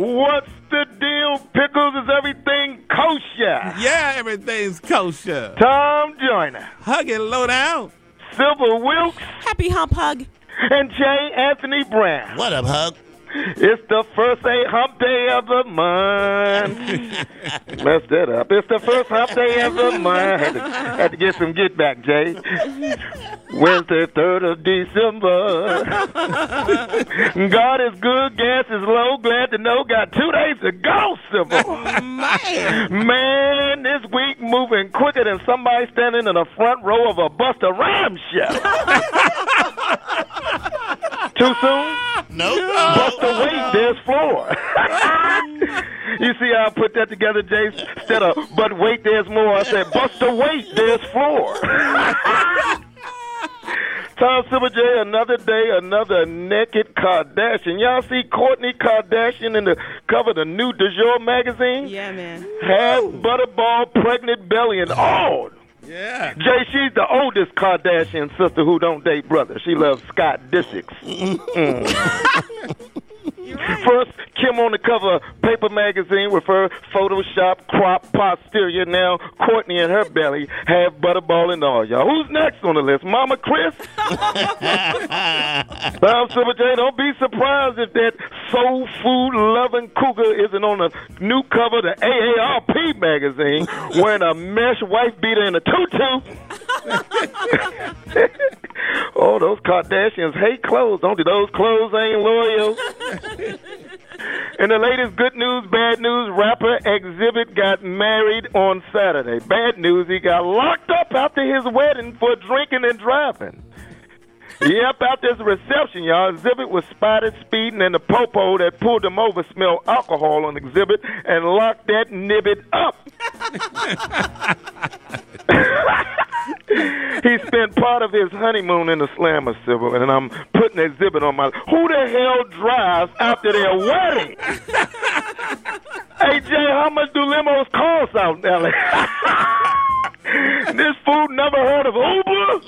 What's the deal, Pickles? Is everything kosher? Yeah, everything's kosher. Tom Joyner. Hug it low down. Silver Wilkes. Happy hump hug. And J. Anthony Brown. What up, Hug? It's the first hump day of the month. Messed that up. It's the first hump day of the month. Had to get some get back, Jay. Wednesday, 3rd of December. God is good, gas is low. Glad to know. Got 2 days to go, Sybil. Man, this week moving quicker than somebody standing in the front row of a Busta Rhymes show. Too soon? Nope. Busta wait, there's floor. You see how I put that together, Jay? Instead of, but wait, there's more, I said, Busta wait, there's floor. Tom Silver J, another day, another naked Kardashian. Y'all see Kourtney Kardashian in the cover of the new Du Jour magazine? Yeah, man. Half butterball, pregnant belly, and all. Yeah. Jay, she's the oldest Kardashian sister who don't date brother. She loves Scott Disick. First, Kim on the cover of Paper magazine with her Photoshop crop posterior. Now, Kourtney and her belly have butterball and all, y'all. Who's next on the list? Mama Chris? Tom Silver J, don't be surprised if that soul food loving cougar isn't on the new cover of the AARP magazine wearing a mesh wife beater and a tutu. Oh, those Kardashians hate clothes, don't they? Those clothes ain't loyal. And the latest good news, bad news, rapper Exhibit got married on Saturday. Bad news, he got locked up after his wedding for drinking and driving. Yep, after his reception, y'all, Exhibit was spotted speeding, and the popo that pulled him over smelled alcohol on Exhibit and locked that nibbit up. He spent part of his honeymoon in the Slammer, Sybil, and I'm putting Exhibit on my... Who the hell drives after their wedding? Hey, Jay, how much do limos cost out in L.A.? This fool never heard of Uber?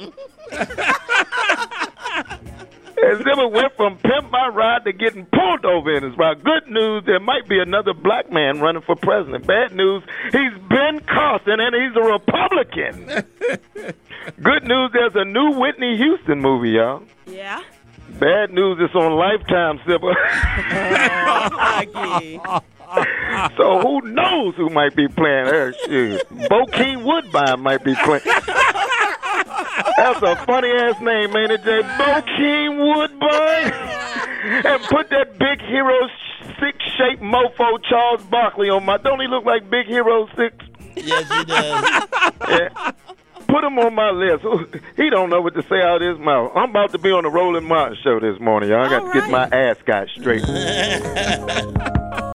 Exhibit went from pimp my ride to getting pulled over in his ride. Good news, there might be another black man running for president. Bad news, he's Ben Carson and he's a Republican. Good news, there's a new Whitney Houston movie, y'all. Yeah? Bad news, it's on Lifetime, Sybil. So who knows who might be playing her? Shit. Bokeem Woodbine might be playing. That's a funny-ass name, ain't it, Jay? Bokeem Woodbine? And put that Big Hero 6-shaped mofo Charles Barkley on my... Don't he look like Big Hero 6? Yes, he does. Yeah. Put him on my list. He don't know what to say out of his mouth. I'm about to be on the Roland Martin show this morning, y'all. I got to get my ass got straight.